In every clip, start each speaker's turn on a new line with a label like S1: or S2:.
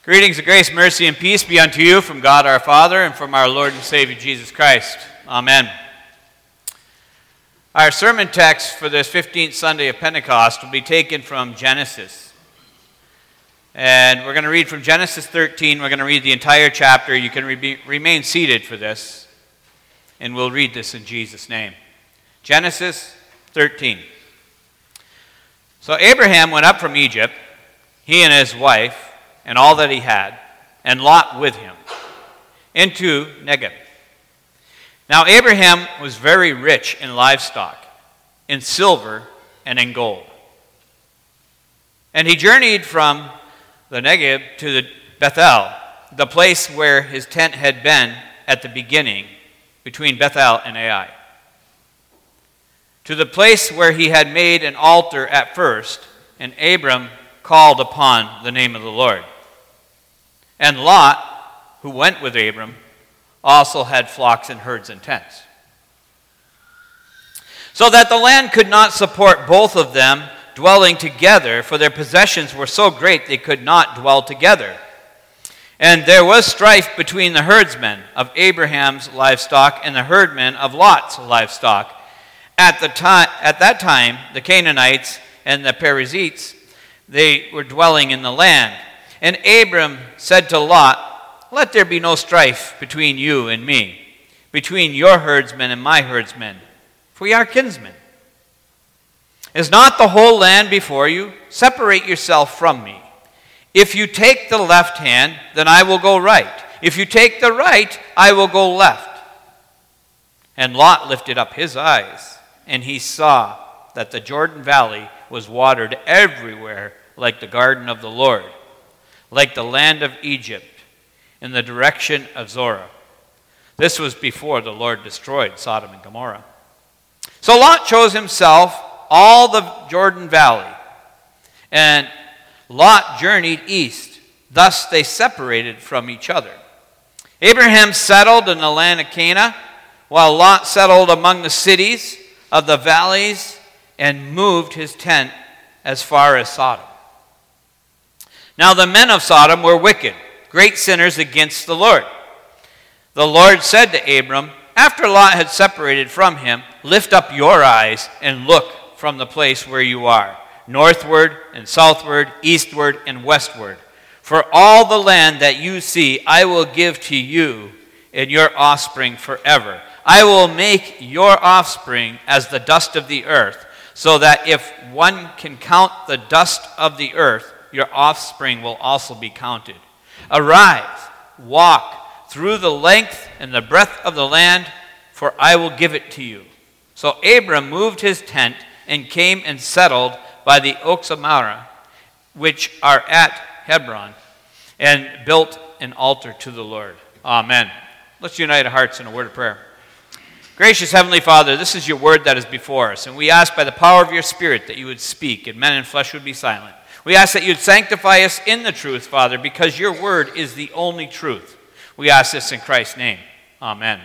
S1: Greetings of grace, mercy, and peace be unto you from God our Father and from our Lord and Savior Jesus Christ. Amen. Our sermon text for this 15th Sunday of Pentecost will be taken from Genesis. And we're going to read from Genesis 13. We're going to read the entire chapter. You can remain seated for this. And we'll read this in Jesus' name. Genesis 13. So Abraham went up from Egypt, he and his wife, and all that he had, and Lot with him, into Negev. Now Abraham was very rich in livestock, in silver, and in gold. And he journeyed from the Negev to the Bethel, the place where his tent had been at the beginning, between Bethel and Ai, to the place where he had made an altar at first, and Abram called upon the name of the Lord. And Lot, who went with Abram, also had flocks and herds and tents. So that the land could not support both of them dwelling together, for their possessions were so great they could not dwell together. And there was strife between the herdsmen of Abraham's livestock and the herdmen of Lot's livestock. At that time, the Canaanites and the Perizzites, they were dwelling in the land. And Abram said to Lot, "Let there be no strife between you and me, between your herdsmen and my herdsmen, for we are kinsmen. Is not the whole land before you? Separate yourself from me. If you take the left hand, then I will go right. If you take the right, I will go left." And Lot lifted up his eyes, and he saw that the Jordan Valley was watered everywhere like the garden of the Lord, like the land of Egypt, in the direction of Zorah. This was before the Lord destroyed Sodom and Gomorrah. So Lot chose himself all the Jordan Valley, and Lot journeyed east. Thus they separated from each other. Abraham settled in the land of Canaan, while Lot settled among the cities of the valleys and moved his tent as far as Sodom. Now the men of Sodom were wicked, great sinners against the Lord. The Lord said to Abram, after Lot had separated from him, "Lift up your eyes and look from the place where you are, northward and southward, eastward and westward. For all the land that you see I will give to you and your offspring forever. I will make your offspring as the dust of the earth, so that if one can count the dust of the earth, your offspring will also be counted. Arise, walk through the length and the breadth of the land, for I will give it to you." So Abram moved his tent and came and settled by the oaks of Mamre, which are at Hebron, and built an altar to the Lord. Amen. Let's unite our hearts in a word of prayer. Gracious Heavenly Father, this is your word that is before us, and we ask by the power of your Spirit that you would speak, and men and flesh would be silent. We ask that you'd sanctify us in the truth, Father, because your word is the only truth. We ask this in Christ's name. Amen.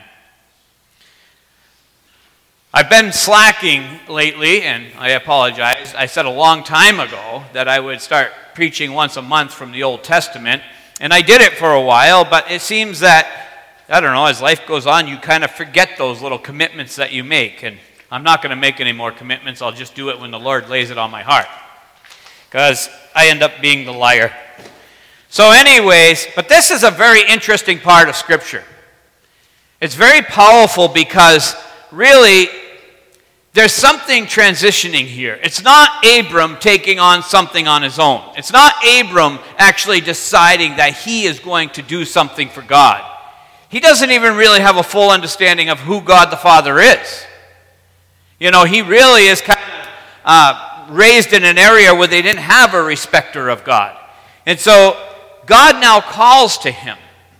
S1: I've been slacking lately, and I apologize. I said a long time ago that I would start preaching once a month from the Old Testament, and I did it for a while, but it seems that, I don't know, as life goes on, you kind of forget those little commitments that you make, and I'm not going to make any more commitments. I'll just do it when the Lord lays it on my heart, because I end up being the liar. So anyways, but this is a very interesting part of Scripture. It's very powerful because really there's something transitioning here. It's not Abram taking on something on his own. It's not Abram actually deciding that he is going to do something for God. He doesn't even really have a full understanding of who God the Father is. You know, he really is kind of raised in an area where they didn't have a respecter of God. And so God now calls to him.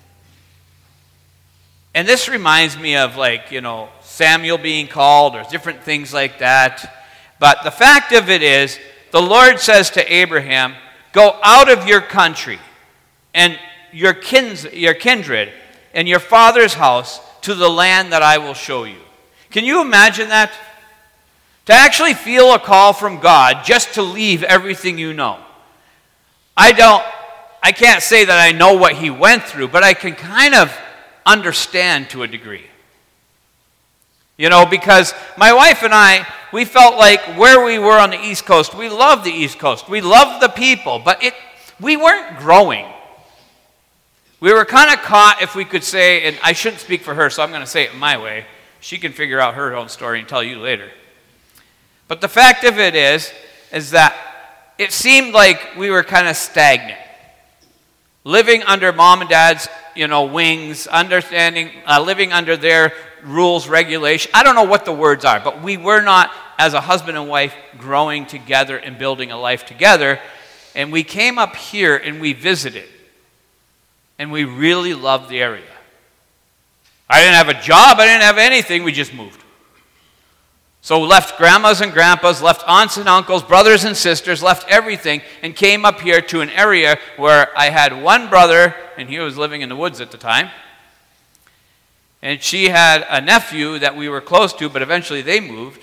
S1: And this reminds me of, like, you know, Samuel being called or different things like that. But the fact of it is, the Lord says to Abraham, "Go out of your country and your kindred and your father's house to the land that I will show you." Can you imagine that? To actually feel a call from God just to leave everything you know. I can't say that I know what he went through, but I can kind of understand to a degree. You know, because my wife and I, we felt like where we were on the East Coast, we loved the East Coast. We loved the people, but we weren't growing. We were kind of caught, if we could say, and I shouldn't speak for her, so I'm going to say it my way. She can figure out her own story and tell you later. But the fact of it is that it seemed like we were kind of stagnant. Living under mom and dad's, wings, living under their rules, regulation. I don't know what the words are, but we were not, as a husband and wife, growing together and building a life together. And we came up here and we visited. And we really loved the area. I didn't have a job. I didn't have anything. We just moved. So we left grandmas and grandpas, left aunts and uncles, brothers and sisters, left everything, and came up here to an area where I had one brother, and he was living in the woods at the time. And she had a nephew that we were close to, but eventually they moved.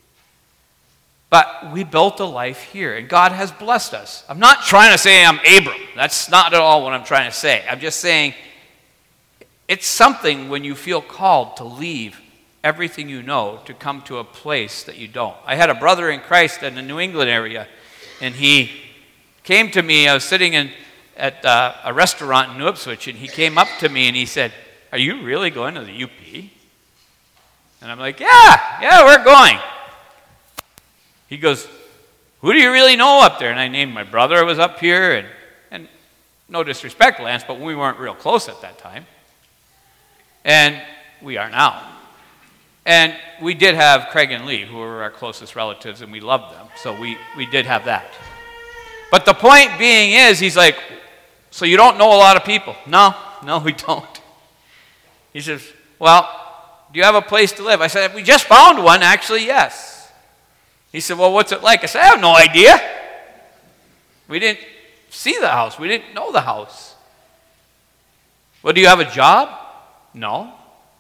S1: But we built a life here, and God has blessed us. I'm not trying to say I'm Abram. That's not at all what I'm trying to say. I'm just saying it's something when you feel called to leave everything you know to come to a place that you don't. I had a brother in Christ in the New England area, and he came to me. I was sitting at a restaurant in New Ipswich, and he came up to me and he said, "Are you really going to the UP?" And I'm like, yeah, we're going. He goes, "Who do you really know up there?" And I named my brother was up here, and no disrespect, Lance, but we weren't real close at that time. And we are now. And we did have Craig and Lee, who were our closest relatives, and we loved them. So we did have that. But the point being is, he's like, "So you don't know a lot of people?" No, we don't. He says, "Well, do you have a place to live?" I said, "We just found one, actually, yes." He said, "Well, what's it like?" I said, "I have no idea. We didn't see the house. We didn't know the house." "Well, do you have a job?" "No."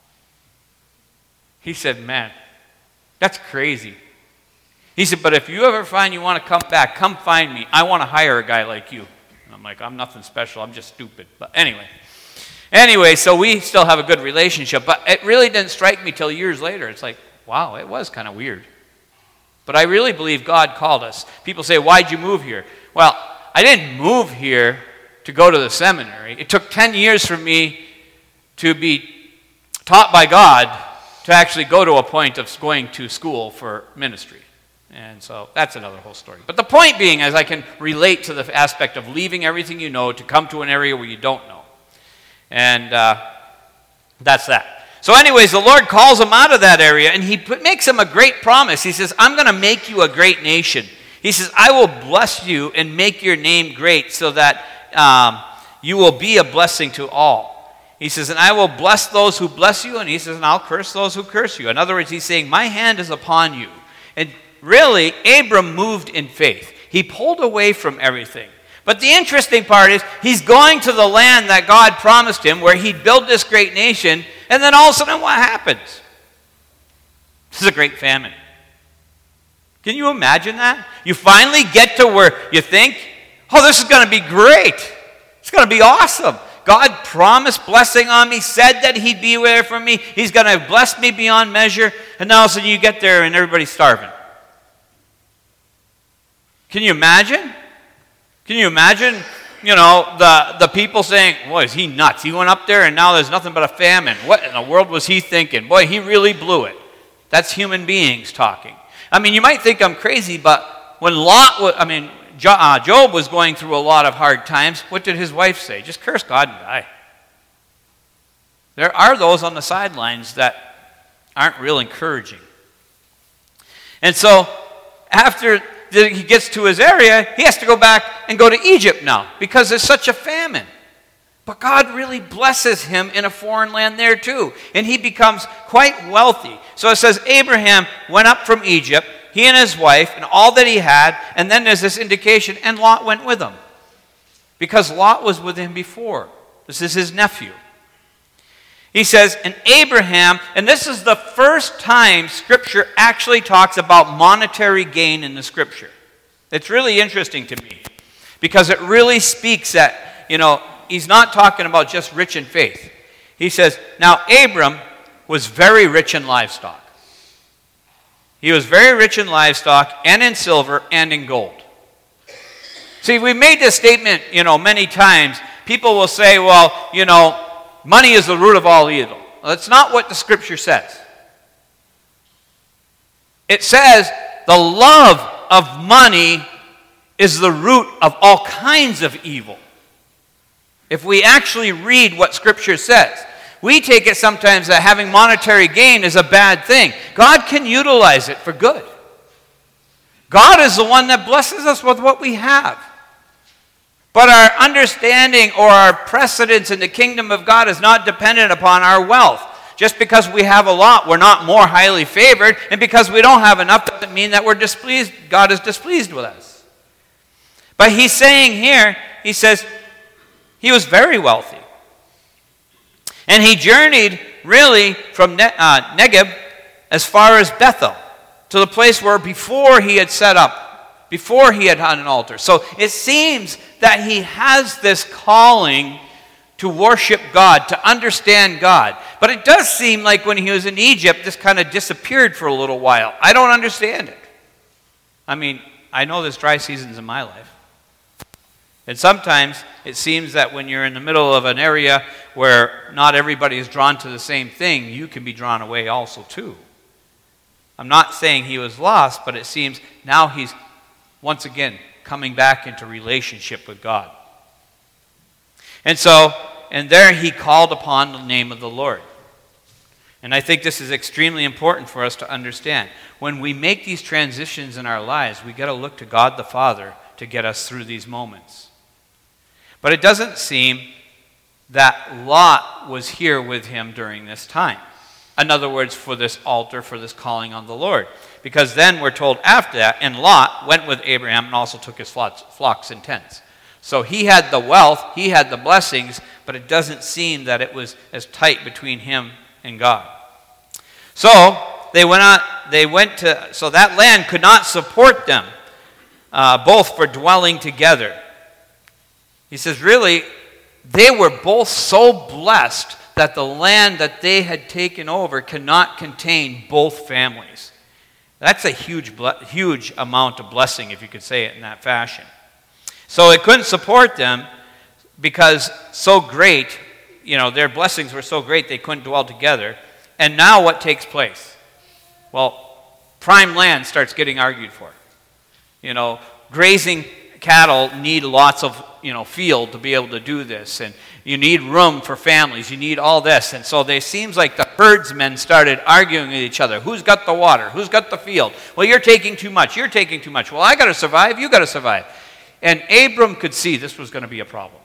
S1: He said, "Man, that's crazy." He said, "But if you ever find you want to come back, come find me. I want to hire a guy like you." And I'm like, "I'm nothing special. I'm just stupid." But anyway, so we still have a good relationship. But it really didn't strike me till years later. It's like, wow, it was kind of weird. But I really believe God called us. People say, "Why'd you move here?" Well, I didn't move here to go to the seminary. It took 10 years for me to be taught by God to actually go to a point of going to school for ministry. And so that's another whole story. But the point being is I can relate to the aspect of leaving everything you know to come to an area where you don't know. And that's that. So anyways, the Lord calls him out of that area, and he makes him a great promise. He says, "I'm going to make you a great nation." He says, "I will bless you and make your name great so that you will be a blessing to all." He says, "And I will bless those who bless you," and he says, "And I'll curse those who curse you." In other words, he's saying, my hand is upon you. And really, Abram moved in faith. He pulled away from everything. But the interesting part is he's going to the land that God promised him where he'd build this great nation, and then all of a sudden what happens? This is a great famine. Can you imagine that? You finally get to where you think, "Oh, this is going to be great. It's going to be awesome. God promised blessing on me, said that he'd be there for me. He's going to bless me beyond measure." And now all of a sudden you get there and everybody's starving. Can you imagine? Can you imagine, the people saying, "Boy, is he nuts? He went up there and now there's nothing but a famine. What in the world was he thinking? Boy, he really blew it." That's human beings talking. I mean, you might think I'm crazy, but when Job was going through a lot of hard times, what did his wife say? "Just curse God and die." There are those on the sidelines that aren't real encouraging. And so after he gets to his area, he has to go back and go to Egypt now because there's such a famine. But God really blesses him in a foreign land there too. And he becomes quite wealthy. So it says Abraham went up from Egypt, he and his wife, and all that he had. And then there's this indication, and Lot went with him. Because Lot was with him before. This is his nephew. He says, "And Abraham," and this is the first time Scripture actually talks about monetary gain in the Scripture. It's really interesting to me because it really speaks that he's not talking about just rich in faith. He says, now Abram was very rich in livestock. He was very rich in livestock and in silver and in gold. See, we made this statement, many times. People will say, well, money is the root of all evil. Well, that's not what the scripture says. It says the love of money is the root of all kinds of evil. If we actually read what scripture says, we take it sometimes that having monetary gain is a bad thing. God can utilize it for good. God is the one that blesses us with what we have. But our understanding or our precedence in the kingdom of God is not dependent upon our wealth. Just because we have a lot, we're not more highly favored. And because we don't have enough doesn't mean that we're displeased. God is displeased with us. But he's saying here, he says, he was very wealthy. And he journeyed really from Negeb as far as Bethel, to the place where before he had set up, before he had had an altar. So it seems that he has this calling to worship God, to understand God. But it does seem like when he was in Egypt, this kind of disappeared for a little while. I don't understand it. I mean, I know there's dry seasons in my life. And sometimes it seems that when you're in the middle of an area where not everybody is drawn to the same thing, you can be drawn away also too. I'm not saying he was lost, but it seems now he's once again coming back into relationship with God. And there he called upon the name of the Lord. And I think this is extremely important for us to understand. When we make these transitions in our lives, we got to look to God the Father to get us through these moments. But it doesn't seem that Lot was here with him during this time. In other words, for this altar, for this calling on the Lord. Because then we're told after that, and Lot went with Abraham and also took his flocks and tents. So he had the wealth, he had the blessings, but it doesn't seem that it was as tight between him and God. So so that land could not support them, both for dwelling together. He says, really, they were both so blessed that the land that they had taken over cannot contain both families. That's a huge amount of blessing, if you could say it in that fashion. So it couldn't support them because so great, their blessings were so great they couldn't dwell together. And now what takes place? Well, prime land starts getting argued for. Grazing cattle need lots of field to be able to do this, and you need room for families, you need all this. And so it seems like the herdsmen started arguing with each other. Who's got the water? Who's got the field? Well, you're taking too much. You're taking too much. Well, I got to survive. You got to survive. And Abram could see this was going to be a problem.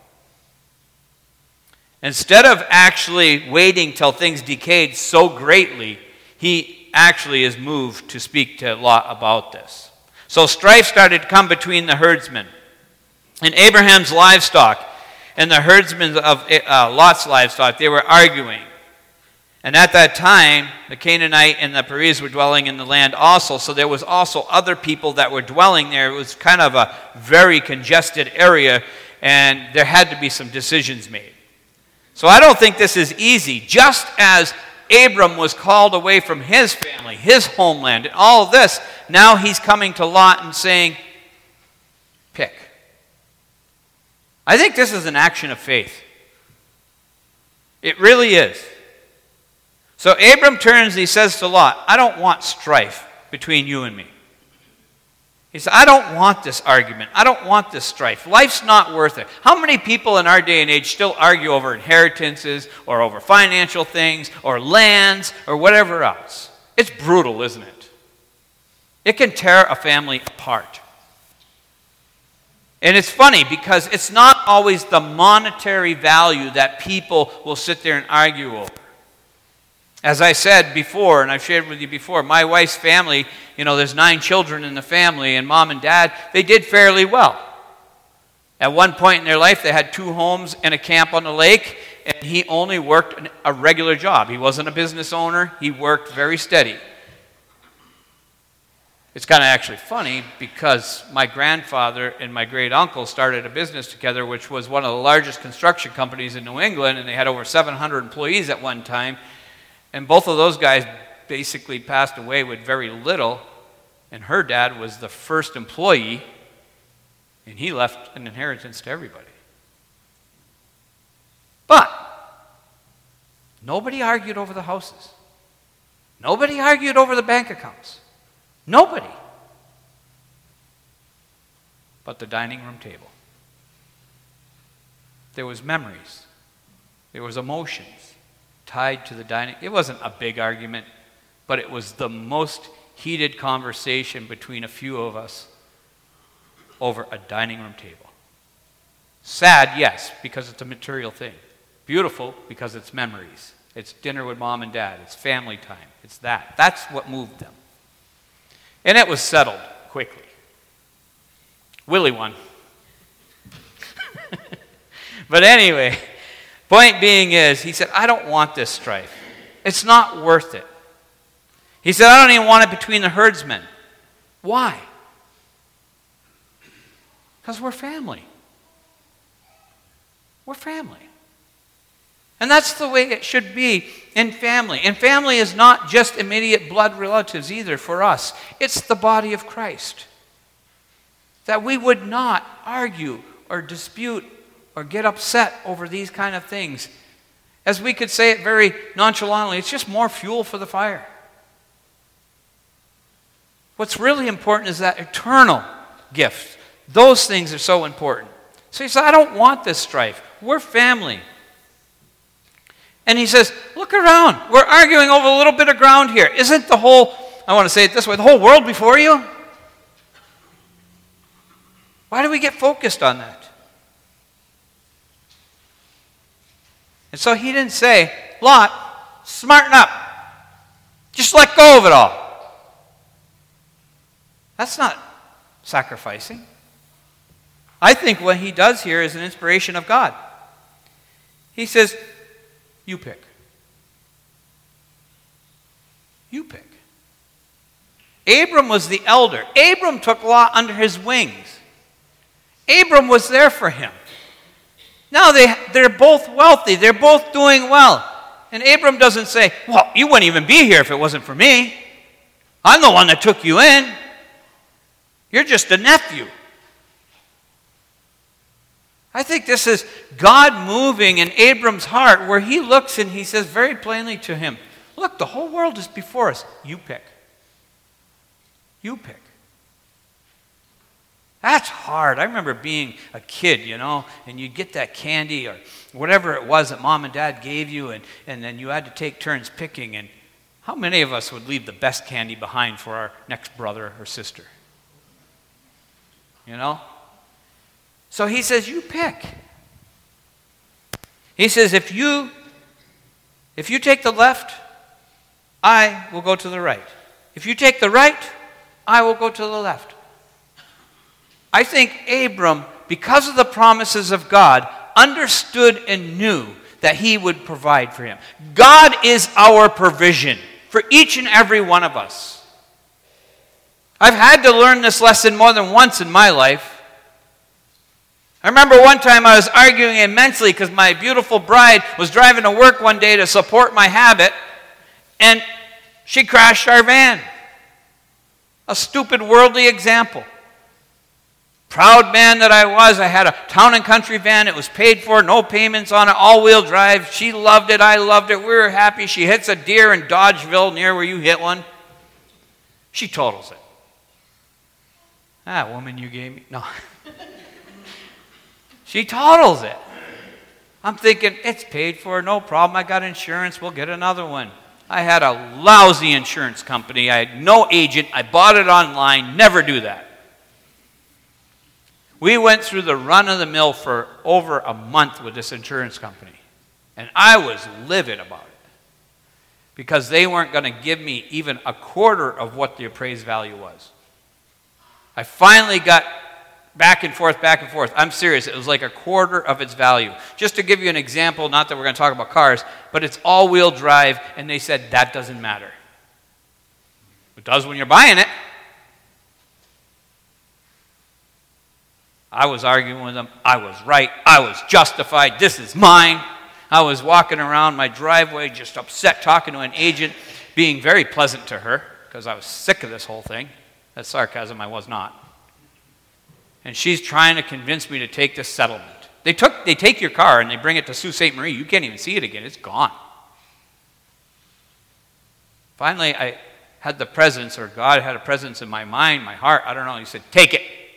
S1: Instead of actually waiting till things decayed so greatly, he actually is moved to speak to Lot about this. So strife started to come between the herdsmen and Abraham's livestock and the herdsmen of Lot's livestock. They were arguing. And at that time, the Canaanite and the Periz were dwelling in the land also. So there was also other people that were dwelling there. It was kind of a very congested area, and there had to be some decisions made. So I don't think this is easy. Just as Abram was called away from his family, his homeland, and all of this, now he's coming to Lot and saying, pick. I think this is an action of faith. It really is. So Abram turns and he says to Lot, I don't want strife between you and me. He said, I don't want this argument. I don't want this strife. Life's not worth it. How many people in our day and age still argue over inheritances or over financial things or lands or whatever else? It's brutal, isn't it? It can tear a family apart. And it's funny because it's not always the monetary value that people will sit there and argue over. As I said before, and I've shared with you before, my wife's family, there's 9 children in the family, and mom and dad, they did fairly well. At one point in their life, they had 2 homes and a camp on the lake, and he only worked a regular job. He wasn't a business owner. He worked very steady. It's kind of actually funny because my grandfather and my great uncle started a business together, which was one of the largest construction companies in New England, and they had over 700 employees at one time. And both of those guys basically passed away with very little, and her dad was the first employee, and he left an inheritance to everybody. But nobody argued over the houses. Nobody argued over the bank accounts. Nobody. But the dining room table. There was memories. There was emotions tied to the dining. It wasn't a big argument, but it was the most heated conversation between a few of us over a dining room table. Sad, yes, because it's a material thing. Beautiful, because it's memories. It's dinner with mom and dad. It's family time. It's that. That's what moved them. And it was settled quickly. Willie won. But anyway, point being is, he said, I don't want this strife. It's not worth it. He said, I don't even want it between the herdsmen. Why? Because we're family. We're family. And that's the way it should be in family. And family is not just immediate blood relatives either for us. It's the body of Christ. That we would not argue or dispute or get upset over these kind of things. As we could say it very nonchalantly, it's just more fuel for the fire. What's really important is that eternal gift. Those things are so important. So he said, I don't want this strife. We're family. And he says, look around. We're arguing over a little bit of ground here. Isn't the whole, I want to say it this way, the whole world before you? Why do we get focused on that? And so he didn't say, Lot, smarten up. Just let go of it all. That's not sacrificing. I think what he does here is an inspiration of God. He says, you pick. You pick. Abram was the elder. Abram took Lot under his wings. Abram was there for him. Now they're both wealthy. They're both doing well. And Abram doesn't say, well, you wouldn't even be here if it wasn't for me. I'm the one that took you in. You're just a nephew. I think this is God moving in Abram's heart where he looks and he says very plainly to him, look, the whole world is before us. You pick. You pick. That's hard. I remember being a kid, and you'd get that candy or whatever it was that mom and dad gave you, and then you had to take turns picking. And how many of us would leave the best candy behind for our next brother or sister? So he says, you pick. He says, if you take the left, I will go to the right. If you take the right, I will go to the left. I think Abram, because of the promises of God, understood and knew that he would provide for him. God is our provision for each and every one of us. I've had to learn this lesson more than once in my life. I remember one time I was arguing immensely because my beautiful bride was driving to work one day to support my habit, and she crashed our van. A stupid worldly example. Proud man that I was, I had a town and country van. It was paid for, no payments on it, all-wheel drive. She loved it, I loved it. We were happy. She hits a deer in Dodgeville near where you hit one. She totals it. Ah, woman you gave me. No. She totals it. I'm thinking, it's paid for, no problem. I got insurance, we'll get another one. I had a lousy insurance company. I had no agent. I bought it online. Never do that. We went through the run-of-the-mill for over a month with this insurance company. And I was livid about it. Because they weren't going to give me even a quarter of what the appraised value was. I finally got back and forth. I'm serious. It was like a quarter of its value. Just to give you an example, not that we're going to talk about cars, but it's all-wheel drive, and they said that doesn't matter. It does when you're buying it. I was arguing with him. I was right. I was justified. This is mine. I was walking around my driveway just upset, talking to an agent, being very pleasant to her because I was sick of this whole thing. That's sarcasm. I was not. And she's trying to convince me to take this settlement. They take your car and they bring it to Sault Ste. Marie. You can't even see it again. It's gone. Finally, I had the presence, or God had a presence in my mind, my heart. I don't know. He said, take it.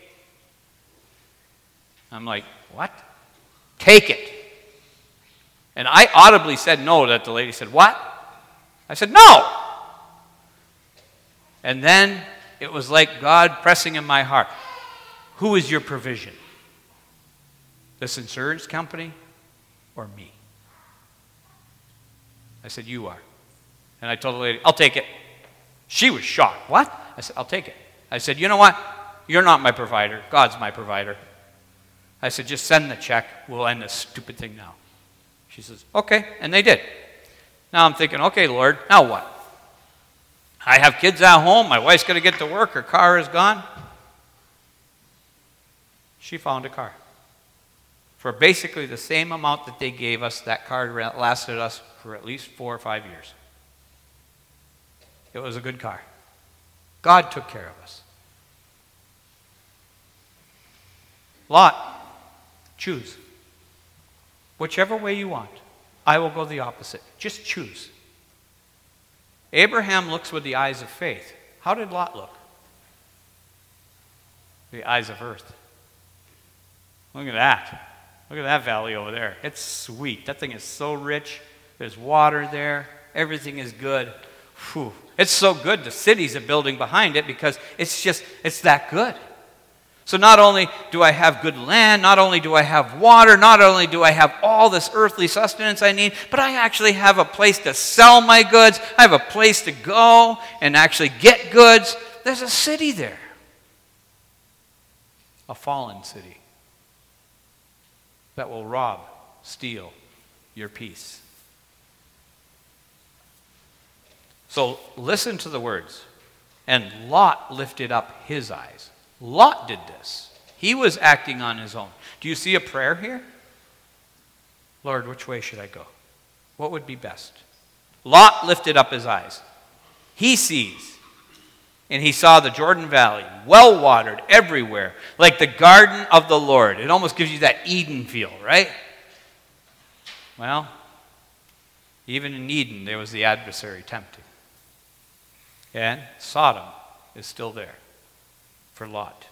S1: I'm like, what? Take it. And I audibly said no. That the lady said, what? I said, no. And then it was like God pressing in my heart. Who is your provision? This insurance company or me? I said, you are. And I told the lady, I'll take it. She was shocked. What? I said, I'll take it. I said, you know what? You're not my provider. God's my provider. I said, just send the check. We'll end this stupid thing now. She says, okay. And they did. Now I'm thinking, okay, Lord, now what? I have kids at home. My wife's going to get to work. Her car is gone. She found a car. For basically the same amount that they gave us, that car lasted us for at least 4 or 5 years. It was a good car. God took care of us. Lot, choose. Whichever way you want. I will go the opposite. Just choose. Abraham looks with the eyes of faith. How did Lot look? The eyes of earth. Look at that. Look at that valley over there. It's sweet. That thing is so rich. There's water there. Everything is good. Whew. It's so good the cities are building behind it because it's that good. So not only do I have good land, not only do I have water, not only do I have all this earthly sustenance I need, but I actually have a place to sell my goods. I have a place to go and actually get goods. There's a city there. A fallen city that will rob, steal your peace. So listen to the words. And Lot lifted up his eyes. Lot did this. He was acting on his own. Do you see a prayer here? Lord, which way should I go? What would be best? Lot lifted up his eyes. He sees. And he saw the Jordan Valley, well watered everywhere, like the garden of the Lord. It almost gives you that Eden feel, right? Well, even in Eden, there was the adversary tempting. And Sodom is still there for Lot.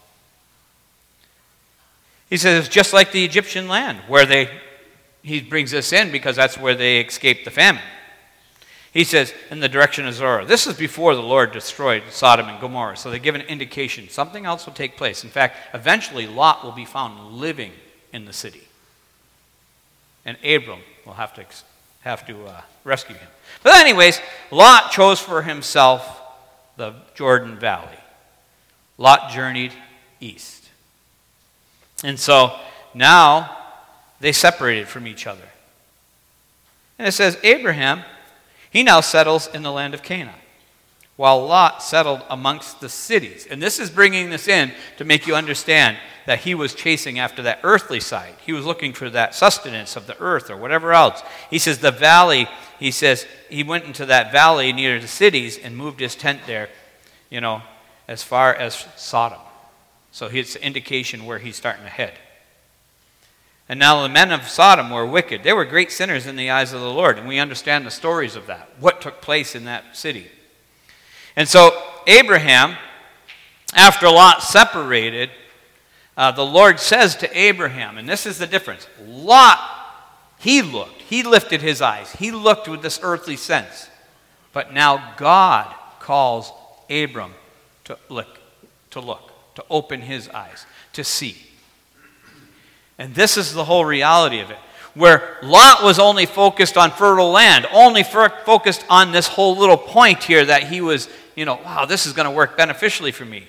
S1: He says, just like the Egyptian land, where he brings us in because that's where they escaped the famine. He says, in the direction of Zoar. This is before the Lord destroyed Sodom and Gomorrah. So they give an indication. Something else will take place. In fact, eventually Lot will be found living in the city. And Abram will have to rescue him. But anyways, Lot chose for himself the Jordan Valley. Lot journeyed east. And so now they separated from each other. And it says, Abraham, he now settles in the land of Canaan, while Lot settled amongst the cities. And this is bringing this in to make you understand that he was chasing after that earthly side. He was looking for that sustenance of the earth or whatever else. He says the valley, he says he went into that valley near the cities and moved his tent there, as far as Sodom. So it's an indication where he's starting to head. And now the men of Sodom were wicked. They were great sinners in the eyes of the Lord. And we understand the stories of that, what took place in that city. And so Abraham, after Lot separated, the Lord says to Abraham, and this is the difference. Lot, he lifted his eyes. He looked with this earthly sense. But now God calls Abram to look, to open his eyes, to see. And this is the whole reality of it. Where Lot was only focused on fertile land, only focused on this whole little point here that he was, wow, this is going to work beneficially for me.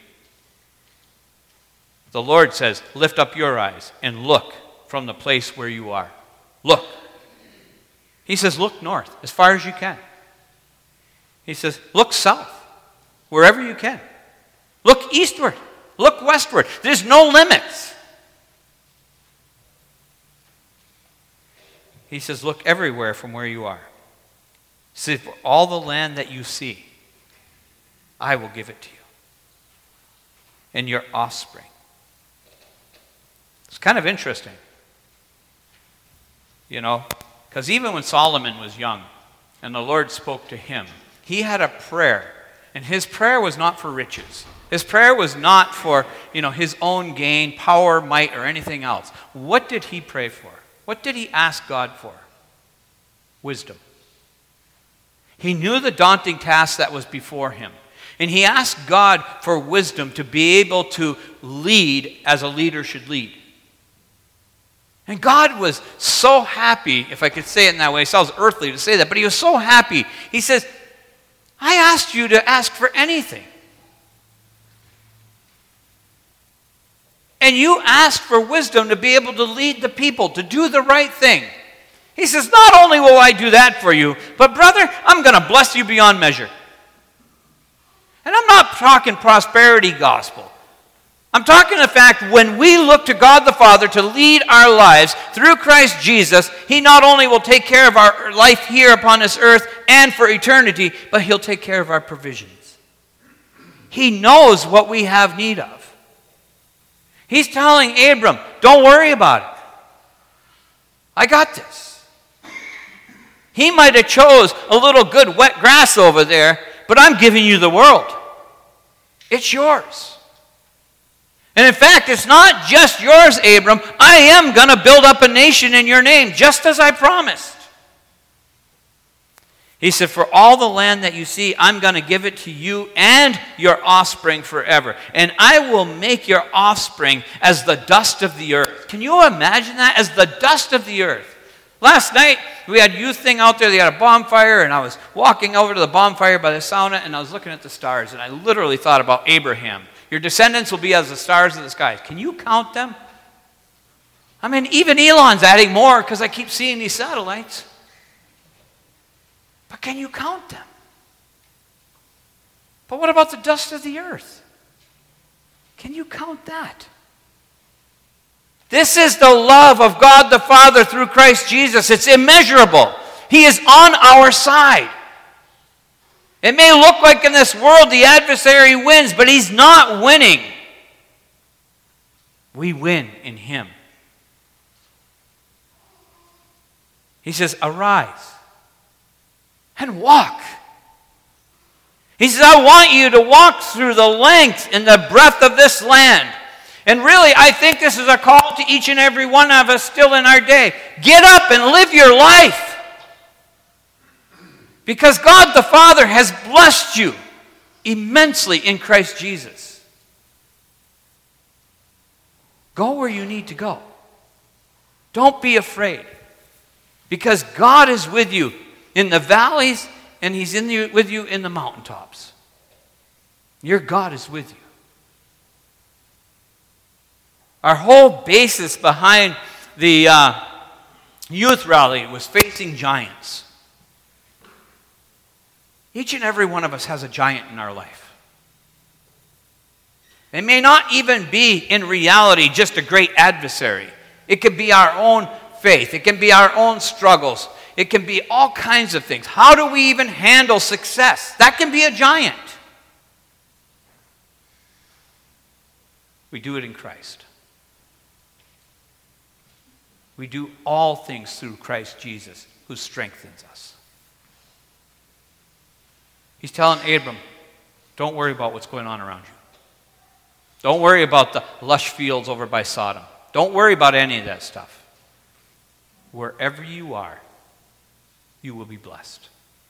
S1: The Lord says, lift up your eyes and look from the place where you are. Look. He says, look north as far as you can. He says, look south wherever you can. Look eastward. Look westward. There's no limits. He says, look everywhere from where you are. He says, for all the land that you see, I will give it to you and your offspring. It's kind of interesting, because even when Solomon was young and the Lord spoke to him, he had a prayer, and his prayer was not for riches. His prayer was not for, his own gain, power, might, or anything else. What did he pray for? What did he ask God for? Wisdom. He knew the daunting task that was before him. And he asked God for wisdom to be able to lead as a leader should lead. And God was so happy, if I could say it in that way. It sounds earthly to say that, but he was so happy. He says, I asked you to ask for anything. And you asked for wisdom to be able to lead the people, to do the right thing. He says, not only will I do that for you, but brother, I'm going to bless you beyond measure. And I'm not talking prosperity gospel. I'm talking the fact when we look to God the Father to lead our lives through Christ Jesus, he not only will take care of our life here upon this earth and for eternity, but he'll take care of our provisions. He knows what we have need of. He's telling Abram, don't worry about it. I got this. He might have chose a little good wet grass over there, but I'm giving you the world. It's yours. And in fact, it's not just yours, Abram. I am going to build up a nation in your name, just as I promised. He said, for all the land that you see, I'm going to give it to you and your offspring forever. And I will make your offspring as the dust of the earth. Can you imagine that? As the dust of the earth. Last night, we had youth thing out there. They had a bonfire, and I was walking over to the bonfire by the sauna, and I was looking at the stars, and I literally thought about Abraham. Your descendants will be as the stars of the sky. Can you count them? I mean, even Elon's adding more because I keep seeing these satellites. But can you count them? But what about the dust of the earth? Can you count that? This is the love of God the Father through Christ Jesus. It's immeasurable. He is on our side. It may look like in this world the adversary wins, but he's not winning. We win in him. He says, arise and walk. He says, I want you to walk through the length and the breadth of this land. And really, I think this is a call to each and every one of us still in our day. Get up and live your life. Because God the Father has blessed you immensely in Christ Jesus. Go where you need to go. Don't be afraid. Because God is with you in the valleys and he's with you in the mountaintops. Your God is with you. Our whole basis behind the youth rally was facing giants. Each and every one of us has a giant in our life. It may not even be in reality just a great adversary. It could be our own faith. It can be our own struggles. It can be all kinds of things. How do we even handle success? That can be a giant. We do it in Christ. We do all things through Christ Jesus, who strengthens us. He's telling Abram, don't worry about what's going on around you. Don't worry about the lush fields over by Sodom. Don't worry about any of that stuff. Wherever you are, you will be blessed.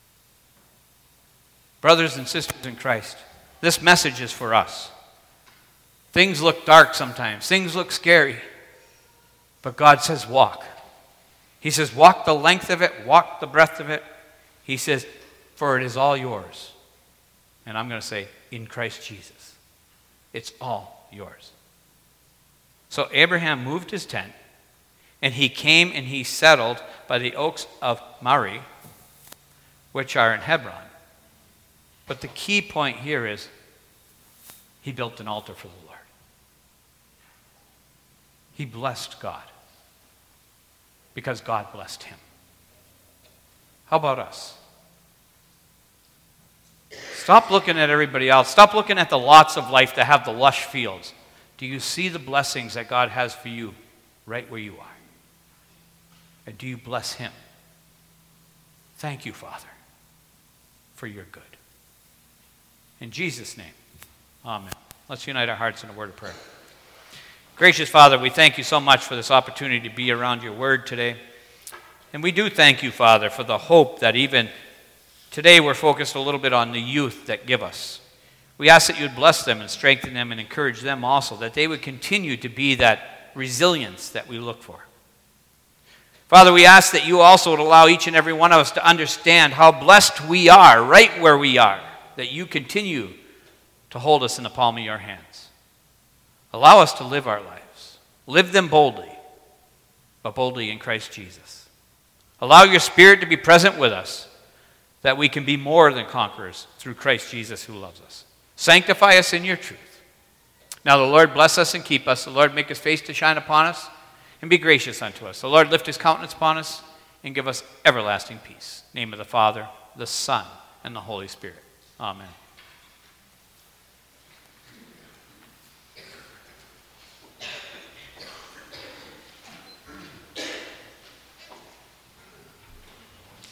S1: Brothers and sisters in Christ, this message is for us. Things look dark sometimes. Things look scary. But God says walk. He says walk the length of it, walk the breadth of it. He says, for it is all yours. And I'm going to say, in Christ Jesus. It's all yours. So Abraham moved his tent, and he came and he settled by the oaks of Mamre, which are in Hebron. But the key point here is, he built an altar for the Lord. He blessed God because God blessed him. How about us? Stop looking at everybody else. Stop looking at the lots of life that have the lush fields. Do you see the blessings that God has for you right where you are? And do you bless him? Thank you, Father, for your good. In Jesus' name, amen. Let's unite our hearts in a word of prayer. Gracious Father, we thank you so much for this opportunity to be around your word today. And we do thank you, Father, for the hope that even today we're focused a little bit on the youth that give us. We ask that you would bless them and strengthen them and encourage them also, that they would continue to be that resilience that we look for. Father, we ask that you also would allow each and every one of us to understand how blessed we are right where we are, that you continue to hold us in the palm of your hands. Allow us to live our lives. Live them boldly, but boldly in Christ Jesus. Allow your Spirit to be present with us, that we can be more than conquerors through Christ Jesus who loves us. Sanctify us in your truth. Now the Lord bless us and keep us. The Lord make his face to shine upon us and be gracious unto us. The Lord lift his countenance upon us and give us everlasting peace. In the name of the Father, the Son, and the Holy Spirit. Amen.